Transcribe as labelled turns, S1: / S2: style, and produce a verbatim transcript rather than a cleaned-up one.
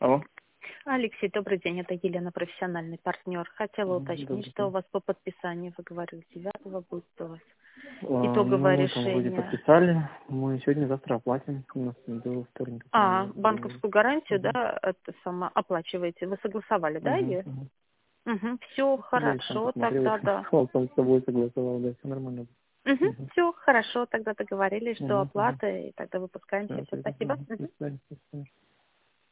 S1: Алло.
S2: Алексей, добрый день. Это Елена, профессиональный партнер. Хотела
S1: Мгм,
S2: уточнить,
S1: добрый
S2: что у
S1: день.
S2: вас по подписанию, вы говорили, девятого будет у вас
S1: А,
S2: итоговое
S1: Ну, мы там вроде
S2: решение.
S1: подписали. Мы сегодня-завтра оплатим. У нас до вторника,
S2: А,
S1: по-моему, договор.
S2: банковскую гарантию,
S1: Угу.
S2: да, это сама оплачиваете. Вы согласовали, да,
S1: Угу.
S2: ее?
S1: Угу.
S2: Угу, все
S1: Я их там
S2: хорошо,
S1: посмотрел,
S2: тогда да.
S1: он там с собой согласовал, да, все нормально.
S2: Угу,
S1: Угу.
S2: все хорошо, тогда договорились, что
S1: Угу. Угу.
S2: оплата, и тогда выпускаемся.
S1: Все,
S2: Все,
S1: тогда.
S2: спасибо.
S1: Угу. До
S2: Мгм.
S1: свидания. До свидания.